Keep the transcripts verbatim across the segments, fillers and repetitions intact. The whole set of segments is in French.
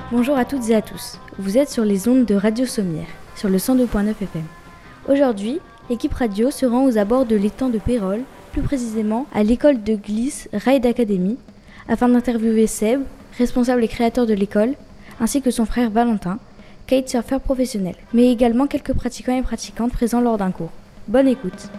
Bonjour à toutes et à tous, vous êtes sur les ondes de Radio Sommière, sur le cent deux point neuf F M. Aujourd'hui, l'équipe radio se rend aux abords de l'étang de Pérols, plus précisément à l'école de glisse Ride Academy, afin d'interviewer Seb, responsable et créateur de l'école, ainsi que son frère Valentin, kitesurfer professionnel, mais également quelques pratiquants et pratiquantes présents lors d'un cours. Bonne écoute.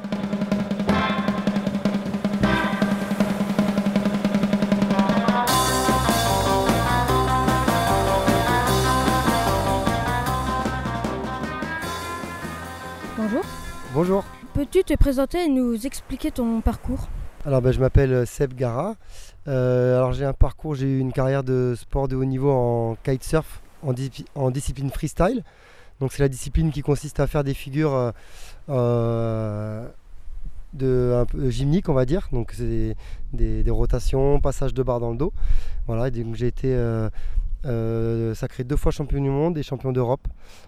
Bonjour. Bonjour. Peux-tu te présenter et nous expliquer ton parcours ? Alors ben, je m'appelle Seb Gara. Euh, alors j'ai un parcours, j'ai eu une carrière de sport de haut niveau en kitesurf, en, di- en discipline freestyle. Donc c'est la discipline qui consiste à faire des figures euh, euh, de, un peu gymniques, on va dire. Donc c'est des, des, des rotations, passage de barre dans le dos. Voilà, et donc j'ai été euh, euh, sacré deux fois champion du monde et champion d'Europe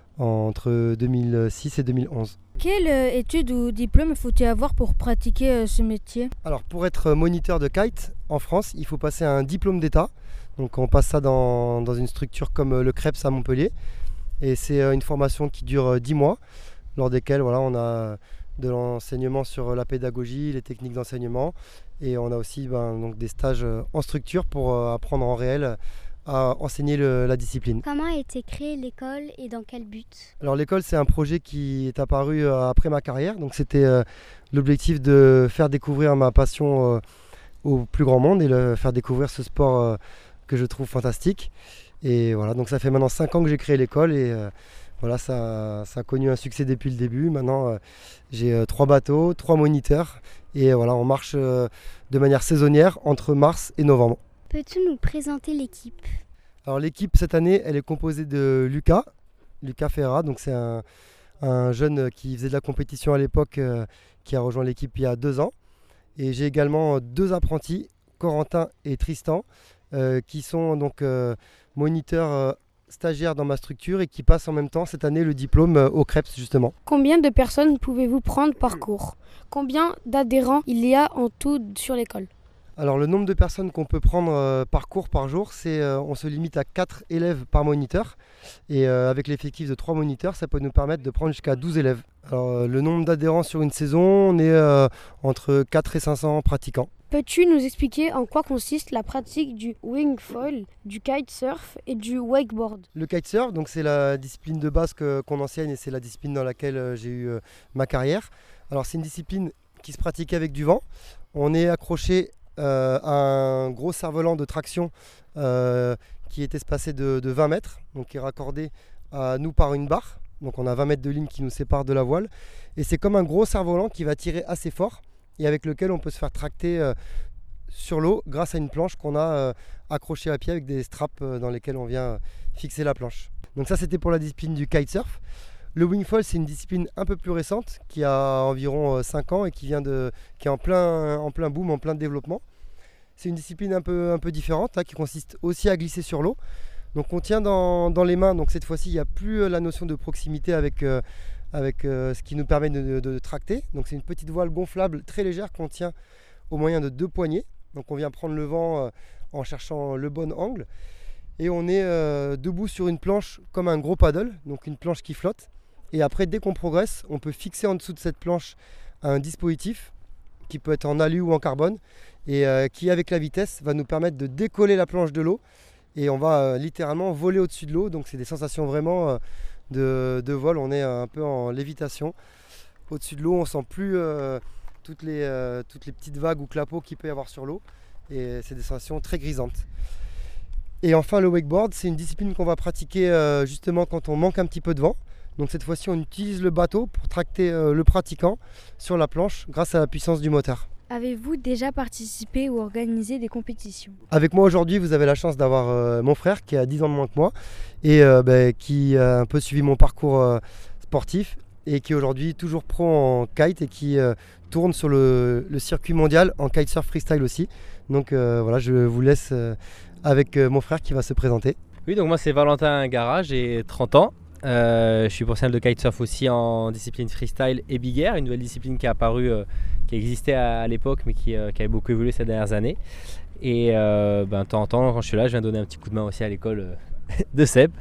entre deux mille six et deux mille onze. Quelle euh, étude ou diplôme faut-il avoir pour pratiquer euh, ce métier ? Alors pour être moniteur de kite en France, il faut passer un diplôme d'État. Donc on passe ça dans, dans une structure comme le CREPS à Montpellier. Et c'est une formation qui dure dix mois, lors desquelles voilà, on a de l'enseignement sur la pédagogie, les techniques d'enseignement. Et on a aussi ben, donc des stages en structure pour apprendre en réel à enseigner le, la discipline. Comment a été créée l'école et dans quel but ? Alors l'école, c'est un projet qui est apparu après ma carrière. Donc c'était euh, l'objectif de faire découvrir ma passion euh, au plus grand monde et le, faire découvrir ce sport euh, que je trouve fantastique. Et voilà, donc ça fait maintenant cinq ans que j'ai créé l'école et euh, voilà, ça, ça a connu un succès depuis le début. Maintenant, euh, j'ai euh, trois bateaux, trois moniteurs et euh, voilà, on marche euh, de manière saisonnière entre mars et novembre. Peux-tu nous présenter l'équipe ? Alors l'équipe cette année, elle est composée de Lucas, Lucas Ferra, donc c'est un, un jeune qui faisait de la compétition à l'époque, euh, qui a rejoint l'équipe il y a deux ans. Et j'ai également deux apprentis, Corentin et Tristan, euh, qui sont donc euh, moniteurs euh, stagiaires dans ma structure et qui passent en même temps cette année le diplôme euh, au CREPS justement. Combien de personnes pouvez-vous prendre par cours ? Combien d'adhérents il y a en tout sur l'école ? Alors le nombre de personnes qu'on peut prendre euh, par cours par jour, c'est euh, on se limite à quatre élèves par moniteur. Et euh, avec l'effectif de trois moniteurs, ça peut nous permettre de prendre jusqu'à douze élèves. Alors euh, le nombre d'adhérents sur une saison, on est euh, entre quatre et cinq cents pratiquants. Peux-tu nous expliquer en quoi consiste la pratique du wingfoil, du kitesurf et du wakeboard ? Le kitesurf, donc c'est la discipline de base que, qu'on enseigne et c'est la discipline dans laquelle euh, j'ai eu euh, ma carrière. Alors c'est une discipline qui se pratique avec du vent. On est accroché Euh, un gros cerf-volant de traction euh, qui est espacé de, de vingt mètres, donc qui est raccordé à nous par une barre. Donc on a vingt mètres de ligne qui nous sépare de la voile. Et c'est comme un gros cerf-volant qui va tirer assez fort et avec lequel on peut se faire tracter euh, sur l'eau grâce à une planche qu'on a euh, accrochée à pied avec des straps euh, dans lesquels on vient fixer la planche. Donc ça c'était pour la discipline du kitesurf. Le wingfoil, c'est une discipline un peu plus récente qui a environ cinq ans et qui, vient de, qui est en plein, en plein boom, en plein développement. C'est une discipline un peu, un peu différente hein, qui consiste aussi à glisser sur l'eau. Donc on tient dans, dans les mains, donc cette fois-ci il n'y a plus la notion de proximité avec, euh, avec euh, ce qui nous permet de, de, de tracter. Donc c'est une petite voile gonflable très légère qu'on tient au moyen de deux poignées. Donc on vient prendre le vent euh, en cherchant le bon angle. Et on est euh, debout sur une planche comme un gros paddle, donc une planche qui flotte. Et après, dès qu'on progresse, on peut fixer en dessous de cette planche un dispositif qui peut être en alu ou en carbone et euh, qui, avec la vitesse, va nous permettre de décoller la planche de l'eau et on va euh, littéralement voler au-dessus de l'eau. Donc, c'est des sensations vraiment euh, de, de vol. On est un peu en lévitation. Au-dessus de l'eau, on ne sent plus euh, toutes, les, euh, toutes les petites vagues ou clapots qu'il peut y avoir sur l'eau et c'est des sensations très grisantes. Et enfin, le wakeboard, c'est une discipline qu'on va pratiquer euh, justement quand on manque un petit peu de vent. Donc cette fois-ci, on utilise le bateau pour tracter euh, le pratiquant sur la planche grâce à la puissance du moteur. Avez-vous déjà participé ou organisé des compétitions ? Avec moi aujourd'hui, vous avez la chance d'avoir euh, mon frère qui a dix ans de moins que moi et euh, bah, qui a un peu suivi mon parcours euh, sportif et qui est aujourd'hui toujours pro en kite et qui euh, tourne sur le, le circuit mondial en kitesurf freestyle aussi. Donc euh, voilà, je vous laisse euh, avec euh, mon frère qui va se présenter. Oui, donc moi c'est Valentin Gara, j'ai trente ans. Euh, je suis professionnel de kitesurf aussi en discipline freestyle et big air, une nouvelle discipline qui est apparue, euh, qui existait à, à l'époque mais qui, euh, qui avait beaucoup évolué ces dernières années. Et euh, ben, de temps en temps, quand je suis là, je viens donner un petit coup de main aussi à l'école de Seb.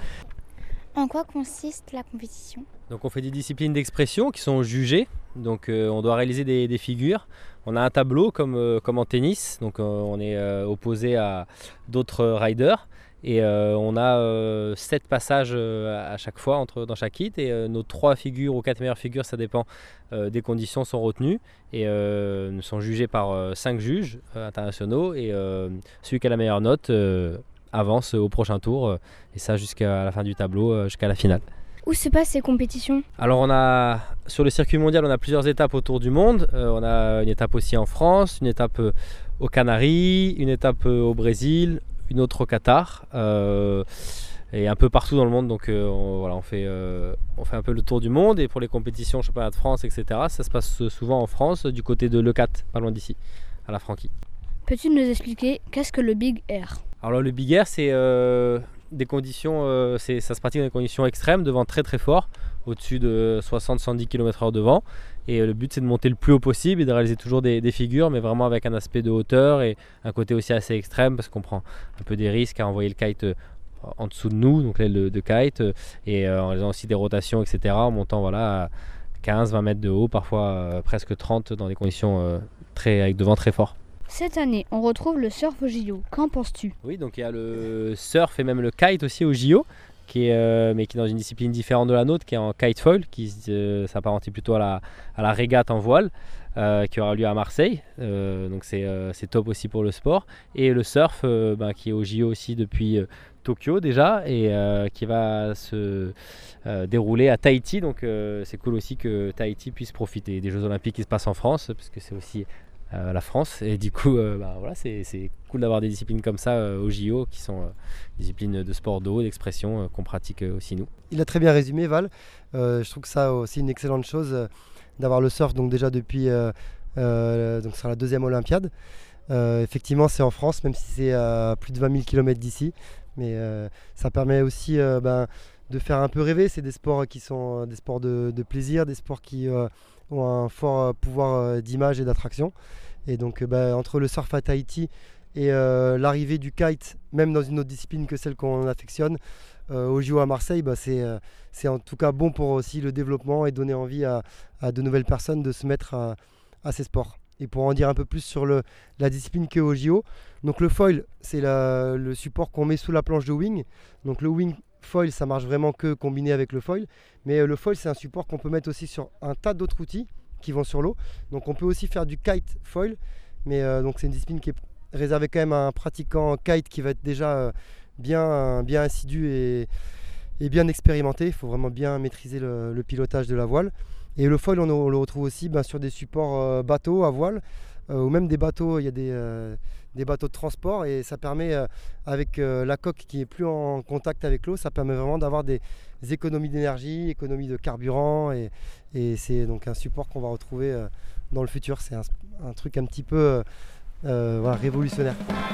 En quoi consiste la compétition? Donc on fait des disciplines d'expression qui sont jugées, donc euh, on doit réaliser des, des figures. On a un tableau comme, euh, comme en tennis, donc euh, on est euh, opposé à d'autres riders et euh, on a euh, sept passages euh, à chaque fois entre, dans chaque hit et euh, nos trois figures ou quatre meilleures figures, ça dépend euh, des conditions, sont retenues et euh, nous sont jugés par euh, cinq juges euh, internationaux et euh, celui qui a la meilleure note euh, avance au prochain tour euh, et ça jusqu'à la fin du tableau, euh, jusqu'à la finale. Où se passent ces compétitions? Alors on a sur le circuit mondial, on a plusieurs étapes autour du monde. Euh, on a une étape aussi en France, une étape euh, aux Canaries, une étape euh, au Brésil, une autre au Qatar euh, et un peu partout dans le monde. Donc euh, on, voilà, on fait euh, on fait un peu le tour du monde et pour les compétitions, championnat de France, et cetera. Ça se passe souvent en France, du côté de Leucate, pas loin d'ici, à la Franquie. Peux-tu nous expliquer qu'est-ce que le Big Air? Alors là, le Big Air, c'est euh, des conditions, euh, c'est, ça se pratique dans des conditions extrêmes, de vent très très fort, au-dessus de soixante à soixante-dix kilomètres heure de vent. Et euh, le but c'est de monter le plus haut possible et de réaliser toujours des, des figures, mais vraiment avec un aspect de hauteur et un côté aussi assez extrême parce qu'on prend un peu des risques à envoyer le kite euh, en dessous de nous, donc l'aile de, de kite, euh, et euh, en faisant aussi des rotations, et cetera. En montant voilà, à quinze à vingt mètres de haut, parfois euh, presque trente dans des conditions euh, très, avec de vent très fort. Cette année, on retrouve le surf au J O. Qu'en penses-tu? Oui, donc il y a le surf et même le kite aussi au J O, qui est, euh, mais qui est dans une discipline différente de la nôtre, qui est en kite foil, qui euh, s'apparentit plutôt à la, à la régate en voile, euh, qui aura lieu à Marseille. Euh, donc c'est, euh, c'est top aussi pour le sport. Et le surf, euh, ben, qui est au J O aussi depuis euh, Tokyo déjà, et euh, qui va se euh, dérouler à Tahiti. Donc euh, c'est cool aussi que Tahiti puisse profiter des Jeux Olympiques qui se passent en France, parce que c'est aussi Euh, la France et du coup euh, bah, voilà, c'est, c'est cool d'avoir des disciplines comme ça euh, au J O qui sont euh, disciplines de sport d'eau, d'expression euh, qu'on pratique euh, aussi nous. Il a très bien résumé Val, euh, je trouve que ça aussi une excellente chose euh, d'avoir le surf donc déjà depuis euh, euh, donc sur la deuxième Olympiade. Euh, effectivement c'est en France même si c'est à plus de vingt mille kilomètres d'ici, mais euh, ça permet aussi euh, ben, de faire un peu rêver. C'est des sports qui sont des sports de, de plaisir, des sports qui euh, ont un fort pouvoir d'image et d'attraction. Et donc bah, entre le surf à Tahiti et euh, l'arrivée du kite, même dans une autre discipline que celle qu'on affectionne, euh, au J O à Marseille, bah, c'est, euh, c'est en tout cas bon pour aussi le développement et donner envie à, à de nouvelles personnes de se mettre à, à ces sports. Et pour en dire un peu plus sur le, la discipline qui est au J O, donc le foil, c'est la, le support qu'on met sous la planche de wing. Donc le wing foil, ça marche vraiment que combiné avec le foil. Mais euh, le foil, c'est un support qu'on peut mettre aussi sur un tas d'autres outils qui vont sur l'eau. Donc on peut aussi faire du kite foil. Mais euh, donc c'est une discipline qui est réservée quand même à un pratiquant kite qui va être déjà euh, bien, bien assidu et, et bien expérimenté. Il faut vraiment bien maîtriser le, le pilotage de la voile. Et le foil, on, on le retrouve aussi ben, sur des supports euh, bateaux à voile, euh, ou même des bateaux, il y a des, euh, des bateaux de transport, et ça permet, euh, avec euh, la coque qui n'est plus en contact avec l'eau, ça permet vraiment d'avoir des, des économies d'énergie, économies de carburant, et, et c'est donc un support qu'on va retrouver euh, dans le futur. C'est un, un truc un petit peu euh, euh, voilà, révolutionnaire.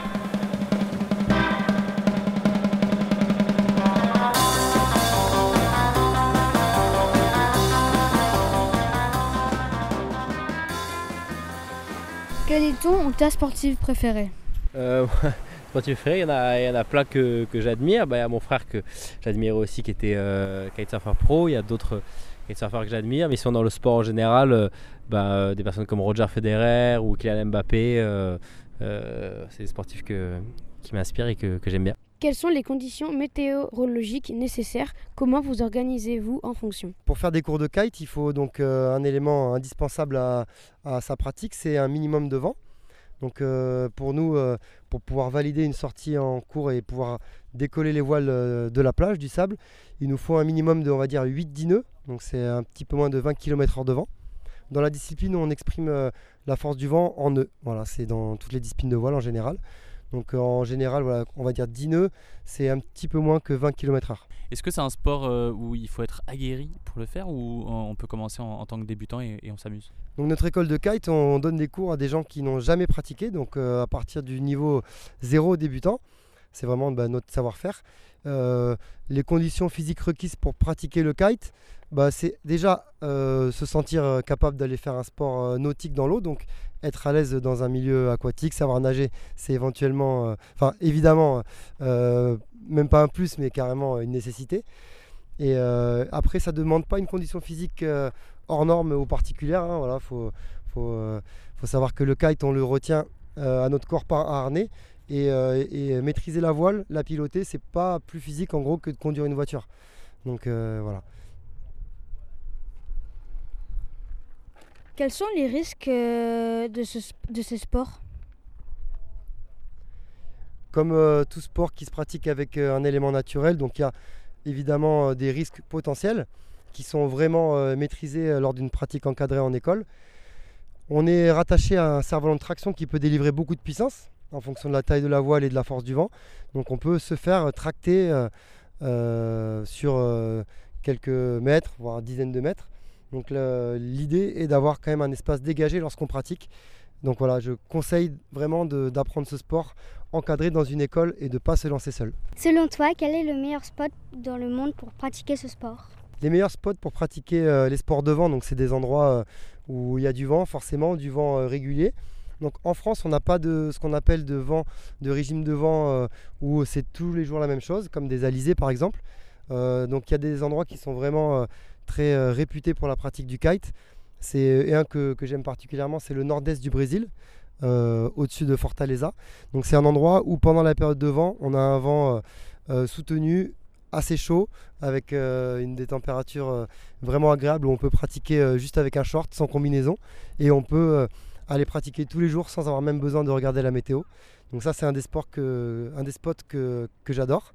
Quel est ton ou ta sportive préférée? euh, Sportif préféré, il y en a, il y en a plein que, que j'admire. Bah, il y a mon frère que j'admire aussi qui était euh, kitesurfer pro. Il y a d'autres kitesurfers que j'admire, mais si on est dans le sport en général, euh, bah, des personnes comme Roger Federer ou Kylian Mbappé, euh, euh, c'est des sportifs que, qui m'inspirent et que, que j'aime bien. Quelles sont les conditions météorologiques nécessaires? Comment vous organisez-vous en fonction? Pour faire des cours de kite, il faut donc euh, un élément indispensable à, à sa pratique, c'est un minimum de vent. Donc euh, pour nous, euh, pour pouvoir valider une sortie en cours et pouvoir décoller les voiles euh, de la plage, du sable, il nous faut un minimum de, on va dire, huit dix nœuds, donc c'est un petit peu moins de vingt kilomètres heure de vent. Dans la discipline, on exprime euh, la force du vent en nœuds. Voilà, c'est dans toutes les disciplines de voile en général. Donc euh, en général, voilà, on va dire dix nœuds, c'est un petit peu moins que vingt kilomètres heure. Est-ce que c'est un sport euh, où il faut être aguerri pour le faire, ou on peut commencer en, en tant que débutant et, et on s'amuse? Donc notre école de kite, on donne des cours à des gens qui n'ont jamais pratiqué, donc euh, à partir du niveau zéro débutant. c'est vraiment bah, notre savoir-faire. Euh, les conditions physiques requises pour pratiquer le kite, bah, c'est déjà euh, se sentir euh, capable d'aller faire un sport euh, nautique dans l'eau, donc être à l'aise dans un milieu aquatique, savoir nager, c'est éventuellement, enfin euh, évidemment, euh, même pas un plus, mais carrément une nécessité. Et euh, après, ça ne demande pas une condition physique euh, hors norme ou particulière. Hein, voilà, faut, faut, euh, faut savoir que le kite, on le retient euh, à notre corps par un harnais. Et, euh, et maîtriser la voile, la piloter, c'est pas plus physique en gros que de conduire une voiture. Donc euh, voilà. Quels sont les risques euh, de, ce, de ce sport ? Comme euh, tout sport qui se pratique avec euh, un élément naturel, donc il y a évidemment euh, des risques potentiels qui sont vraiment euh, maîtrisés euh, lors d'une pratique encadrée en école. On est rattaché à un cerf-volant de traction qui peut délivrer beaucoup de puissance en fonction de la taille de la voile et de la force du vent. Donc on peut se faire tracter euh, euh, sur euh, quelques mètres, voire dizaines de mètres. Donc le, l'idée est d'avoir quand même un espace dégagé lorsqu'on pratique. Donc voilà, je conseille vraiment de, d'apprendre ce sport encadré dans une école et de ne pas se lancer seul. Selon toi, quel est le meilleur spot dans le monde pour pratiquer ce sport ? Les meilleurs spots pour pratiquer euh, les sports de vent, donc c'est des endroits euh, où il y a du vent, forcément, du vent euh, régulier. Donc en France, on n'a pas de ce qu'on appelle de vent, de régime de vent euh, où c'est tous les jours la même chose, comme des alizés par exemple. Euh, donc il y a des endroits qui sont vraiment euh, très euh, réputés pour la pratique du kite. C'est, et un que, que j'aime particulièrement, c'est le nord-est du Brésil, euh, au-dessus de Fortaleza. Donc c'est un endroit où pendant la période de vent, on a un vent euh, euh, soutenu, assez chaud, avec euh, une des températures euh, vraiment agréables où on peut pratiquer euh, juste avec un short, sans combinaison. Et on peut euh, aller pratiquer tous les jours sans avoir même besoin de regarder la météo. Donc ça, c'est un des sports que, un des spots que, que j'adore.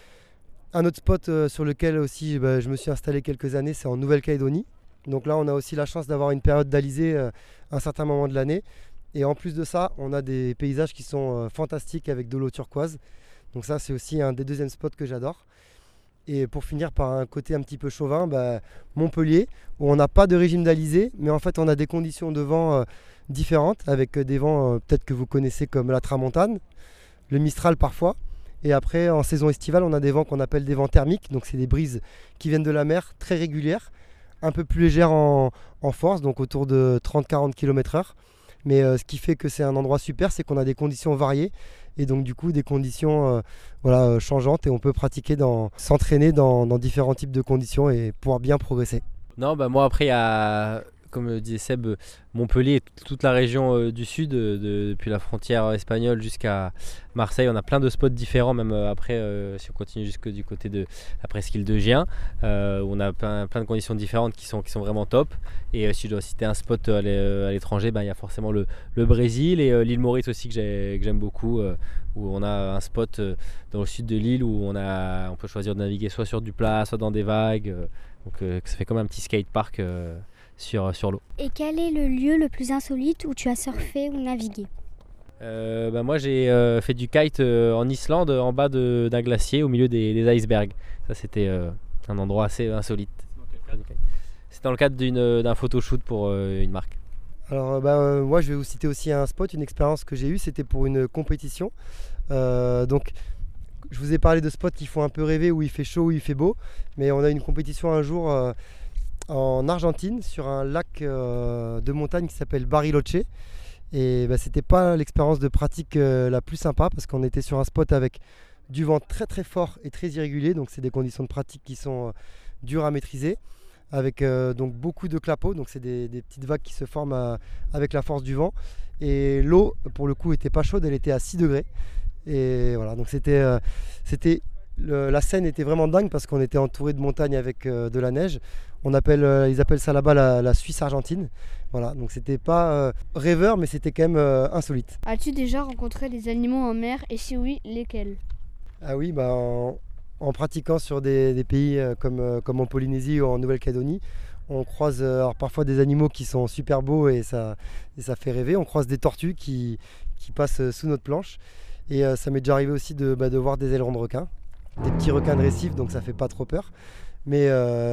Un autre spot euh, sur lequel aussi bah, je me suis installé quelques années, c'est en Nouvelle-Calédonie. Donc là, on a aussi la chance d'avoir une période d'alizé euh, à un certain moment de l'année. Et en plus de ça, on a des paysages qui sont euh, fantastiques avec de l'eau turquoise. Donc ça, c'est aussi un des deuxièmes spots que j'adore. Et pour finir par un côté un petit peu chauvin, bah, Montpellier, où on n'a pas de régime d'alizé, mais en fait on a des conditions de vent euh, différentes, avec des vents euh, peut-être que vous connaissez comme la tramontane, le mistral parfois. Et après, en saison estivale, on a des vents qu'on appelle des vents thermiques, donc c'est des brises qui viennent de la mer, très régulières, un peu plus légères en, en force, donc autour de trente à quarante kilomètres heure. Mais euh, ce qui fait que c'est un endroit super, c'est qu'on a des conditions variées et donc du coup des conditions euh, voilà, changeantes et on peut pratiquer, dans, s'entraîner dans, dans différents types de conditions et pouvoir bien progresser. Non, bah moi après il y a, comme disait Seb, Montpellier et toute la région euh, du sud, de, de, depuis la frontière espagnole jusqu'à Marseille, on a plein de spots différents, même euh, après euh, si on continue jusque du côté de la presqu'île de Gien, euh, où on a plein, plein de conditions différentes qui sont, qui sont vraiment top. Et euh, si je dois citer un spot à l'étranger, bah, y a forcément le, le Brésil et euh, l'île Maurice aussi que, j'ai, que j'aime beaucoup, euh, où on a un spot euh, dans le sud de l'île où on, a, on peut choisir de naviguer soit sur du plat, soit dans des vagues, euh, donc euh, ça fait comme un petit skatepark euh, sur, sur l'eau. Et quel est le lieu le plus insolite où tu as surfé ou navigué ? euh, bah Moi j'ai euh, fait du kite euh, en Islande, en bas de, d'un glacier au milieu des, des icebergs. Ça c'était euh, un endroit assez insolite. C'est dans le cadre d'une, d'un photoshoot pour euh, une marque. Alors bah, euh, moi je vais vous citer aussi un spot, une expérience que j'ai eue, c'était pour une compétition. Euh, donc je vous ai parlé de spots qui font un peu rêver, où il fait chaud, où il fait beau, mais on a une compétition un jour euh, en Argentine sur un lac euh, de montagne qui s'appelle Bariloche. Et bah, c'était pas l'expérience de pratique euh, la plus sympa parce qu'on était sur un spot avec du vent très très fort et très irrégulier, donc c'est des conditions de pratique qui sont euh, dures à maîtriser, avec euh, donc beaucoup de clapots, donc c'est des, des petites vagues qui se forment à, avec la force du vent. Et l'eau pour le coup était pas chaude, elle était à six degrés. Et voilà, donc c'était, euh, c'était le, la scène était vraiment dingue parce qu'on était entouré de montagnes avec euh, de la neige. On appelle, euh, ils appellent ça là-bas la, la Suisse argentine. Voilà, donc c'était pas euh, rêveur, mais c'était quand même euh, insolite. As-tu déjà rencontré des animaux en mer et si oui, lesquels ? Ah oui, bah en, en pratiquant sur des, des pays euh, comme, euh, comme en Polynésie ou en Nouvelle-Calédonie, on croise euh, alors parfois des animaux qui sont super beaux et ça, et ça fait rêver. On croise des tortues qui, qui passent sous notre planche. Et euh, ça m'est déjà arrivé aussi de, bah, de voir des ailerons de requins, des petits requins de récif, donc ça fait pas trop peur. Mais euh,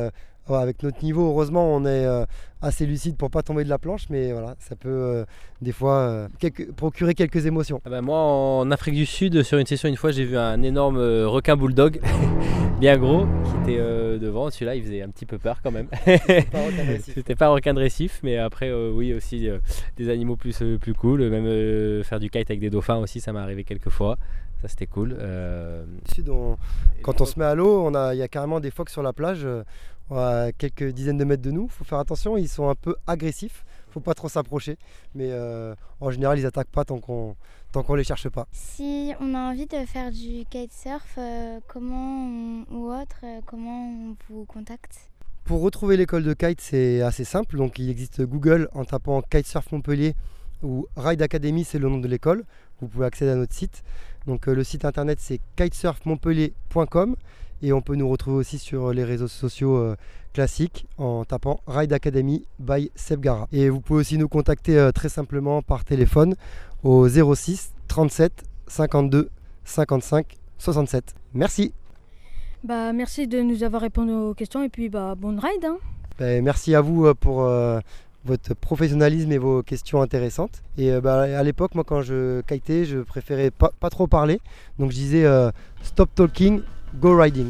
Ouais, avec notre niveau, heureusement, on est euh, assez lucide pour pas tomber de la planche, mais voilà, ça peut euh, des fois euh, quelques- procurer quelques émotions. Ah bah moi en Afrique du Sud sur une session une fois j'ai vu un énorme euh, requin bulldog bien gros qui était euh, devant. Celui-là il faisait un petit peu peur quand même. C'était pas un requin de récif, mais après euh, oui aussi euh, des animaux plus, euh, plus cool, même euh, faire du kite avec des dauphins aussi ça m'est arrivé quelques fois. Ça c'était cool. Euh... Sud, on- quand on se met à l'eau, on a- il y a carrément des phoques sur la plage, euh, à quelques dizaines de mètres de nous. Il faut faire attention, ils sont un peu agressifs, il ne faut pas trop s'approcher. Mais euh, en général, ils n'attaquent pas tant qu'on tant qu'on les cherche pas. Si on a envie de faire du kitesurf, euh, comment on- ou autre, euh, comment on vous contacte? Pour retrouver l'école de kite, c'est assez simple. Donc, il existe Google en tapant Kitesurf Montpellier ou Ride Academy, c'est le nom de l'école. Vous pouvez accéder à notre site. Donc, euh, le site internet, c'est kitesurf montpellier point com et on peut nous retrouver aussi sur les réseaux sociaux euh, classiques en tapant Ride Academy by Seb Gara. Et vous pouvez aussi nous contacter euh, très simplement par téléphone au zéro six trente-sept cinquante-deux cinquante-cinq soixante-sept. Merci. Bah, merci de nous avoir répondu aux questions et puis bah, bonne ride. Hein. Ben, merci à vous euh, pour euh, votre professionnalisme et vos questions intéressantes. Et euh, bah, à l'époque, moi, quand je kitais, je préférais pas, pas trop parler. Donc je disais euh, stop talking, go riding.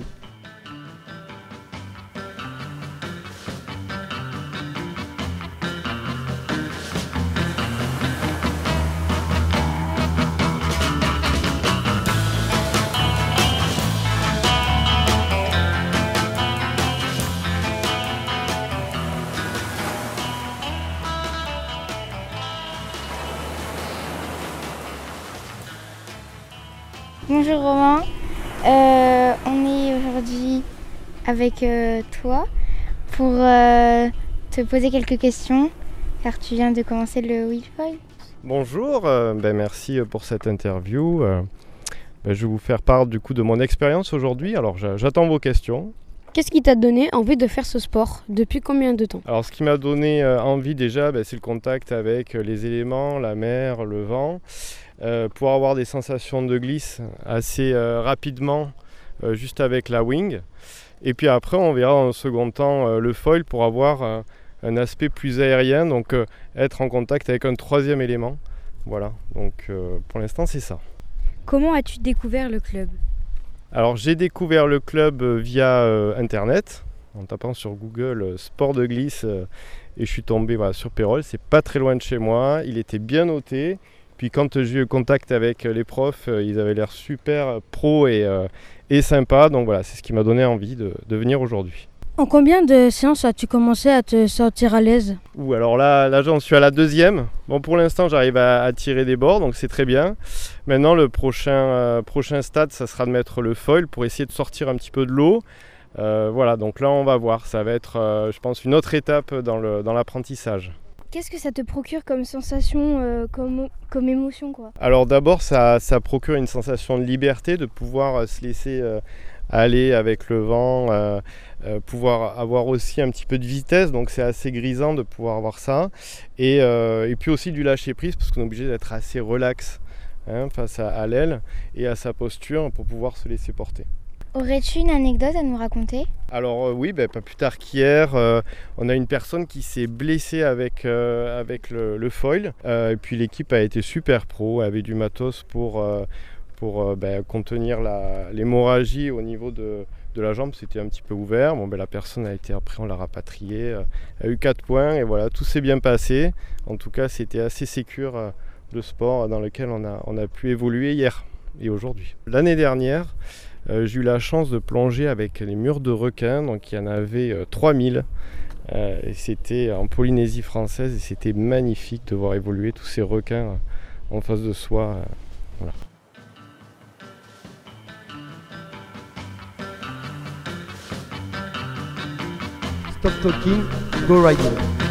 Bonjour Romain, Euh, on est aujourd'hui avec euh, toi pour euh, te poser quelques questions car tu viens de commencer le wingfoil. Bonjour, euh, ben merci pour cette interview. Euh, ben je vais vous faire part du coup de mon expérience aujourd'hui. Alors j'a- j'attends vos questions. Qu'est-ce qui t'a donné envie de faire ce sport? Depuis combien de temps? Alors ce qui m'a donné euh, envie déjà, ben, c'est le contact avec euh, les éléments, la mer, le vent. Euh, pour avoir des sensations de glisse assez euh, rapidement euh, juste avec la wing. Et puis après on verra en second temps euh, le foil pour avoir euh, un aspect plus aérien, donc euh, être en contact avec un troisième élément. Voilà, donc euh, pour l'instant c'est ça. Comment as-tu découvert le club? Alors j'ai découvert le club euh, via euh, internet, en tapant sur Google euh, sport de glisse euh, et je suis tombé voilà, sur Pérol, c'est pas très loin de chez moi, il était bien noté. Puis quand j'ai eu contact avec les profs, euh, ils avaient l'air super pro et, euh, et sympa, donc voilà, c'est ce qui m'a donné envie de, de venir aujourd'hui. En combien de séances as-tu commencé à te sentir à l'aise? Ouh, alors là, là j'en suis à la deuxième. Bon, pour l'instant, j'arrive à, à tirer des bords, donc c'est très bien. Maintenant, le prochain, euh, prochain stade, ça sera de mettre le foil pour essayer de sortir un petit peu de l'eau. Euh, voilà, donc là, on va voir. Ça va être, euh, je pense, une autre étape dans, le, dans l'apprentissage. Qu'est-ce que ça te procure comme sensation, euh, comme, comme émotion quoi? Alors d'abord, ça, ça procure une sensation de liberté, de pouvoir euh, se laisser euh, aller avec le vent, euh, euh, pouvoir avoir aussi un petit peu de vitesse, donc c'est assez grisant de pouvoir avoir ça. Et, euh, et puis aussi du lâcher prise, parce qu'on est obligé d'être assez relax hein, face à, à l'aile et à sa posture pour pouvoir se laisser porter. Aurais-tu une anecdote à nous raconter? Alors euh, oui, ben, pas plus tard qu'hier, euh, on a une personne qui s'est blessée avec, euh, avec le, le foil. Euh, et puis l'équipe a été super pro, avait du matos pour, euh, pour euh, ben, contenir la, l'hémorragie au niveau de, de la jambe. C'était un petit peu ouvert. Bon, ben, la personne a été, après on l'a rapatriée, euh, a eu quatre points et voilà, tout s'est bien passé. En tout cas, c'était assez sécure euh, le sport dans lequel on a, on a pu évoluer hier et aujourd'hui. L'année dernière, Euh, j'ai eu la chance de plonger avec les murs de requins, donc il y en avait euh, trois mille. Euh, et c'était en Polynésie française et c'était magnifique de voir évoluer tous ces requins euh, en face de soi. Euh, voilà. Stop talking, go riding.